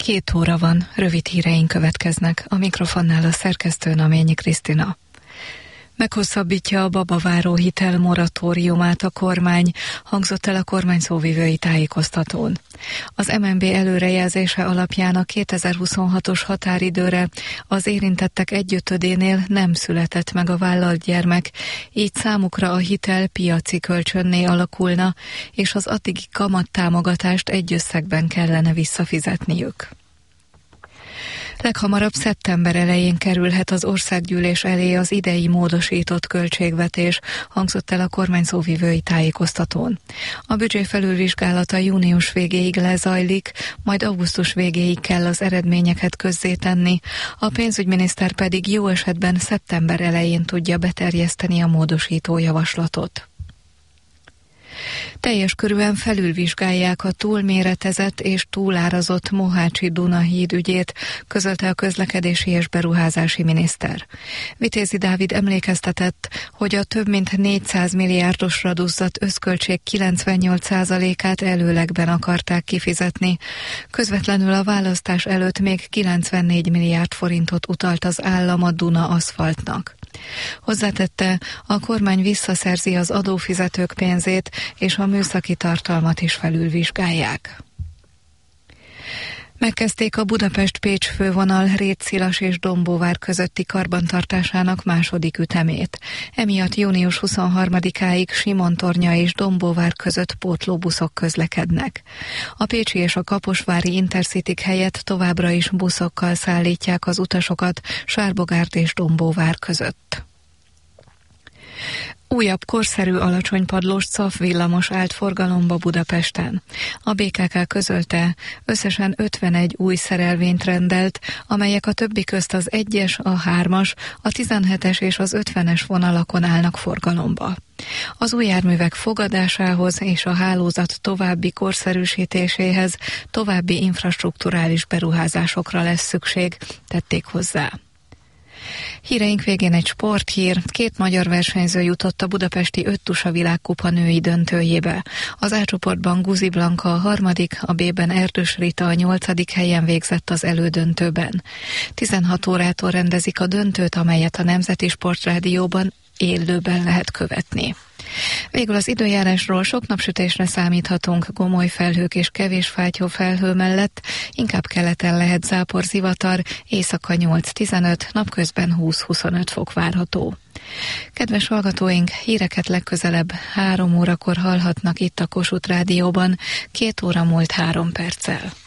2 óra van, rövid híreink következnek. A mikrofonnál a szerkesztő Naményi Krisztina. Meghosszabbítja a babaváró hitel moratóriumát a kormány, hangzott el a kormány szóvivői tájékoztatón. Az MNB előrejelzése alapján a 2026-os határidőre az érintettek 1/5-énél nem született meg a vállalt gyermek, így számukra a hitel piaci kölcsönné alakulna, és az addigi kamattámogatást egy összegben kellene visszafizetniük. Leghamarabb szeptember elején kerülhet az országgyűlés elé az idei módosított költségvetés, hangzott el a kormány szóvivői tájékoztatón. A büdzsé felülvizsgálata június végéig lezajlik, majd augusztus végéig kell az eredményeket közzétenni, a pénzügyminiszter pedig jó esetben szeptember elején tudja beterjeszteni a módosító javaslatot. Teljes körűen felülvizsgálják a túlméretezett és túlárazott Mohácsi-Duna híd ügyét, közölte a közlekedési és beruházási miniszter. Vitézi Dávid emlékeztetett, hogy a több mint 400 milliárdosra duzzadt összköltség 98%-át előlegben akarták kifizetni. Közvetlenül a választás előtt még 94 milliárd forintot utalt az állam a Duna aszfaltnak. Hozzátette, a kormány visszaszerzi az adófizetők pénzét, és a műszaki tartalmat is felülvizsgálják. Megkezdték a Budapest-Pécs fővonal Rétszilas és Dombóvár közötti karbantartásának második ütemét. Emiatt június 23-áig Simontornya és Dombóvár között pótlóbuszok közlekednek. A pécsi és a kaposvári Intercityk helyett továbbra is buszokkal szállítják az utasokat Sárbogárd és Dombóvár között. Újabb korszerű alacsonypadlós CAF villamos állt forgalomba Budapesten. A BKK közölte, összesen 51 új szerelvényt rendelt, amelyek a többi közt az 1-es, a 3-as, a 17-es és az 50-es vonalakon állnak forgalomba. Az új járművek fogadásához és a hálózat további korszerűsítéséhez további infrastrukturális beruházásokra lesz szükség, tették hozzá. Híreink végén egy sporthír. 2 magyar versenyző jutott a budapesti 5 tusa világkupa női döntőjébe. Az A csoportban Guzi Blanka a 3., a B-ben Erdős Rita a 8. helyen végzett az elődöntőben. 16 órától rendezik a döntőt, amelyet a Nemzeti Sportrádióban élőben lehet követni. Végül az időjárásról: sok napsütésre számíthatunk, gomoly felhők és kevés fátyó felhő mellett, inkább keleten lehet zápor, zivatar, éjszaka 8-15, napközben 20-25 fok várható. Kedves hallgatóink, híreket legközelebb 3 órakor hallhatnak itt a Kossuth Rádióban, 2 óra múlt 3 perccel.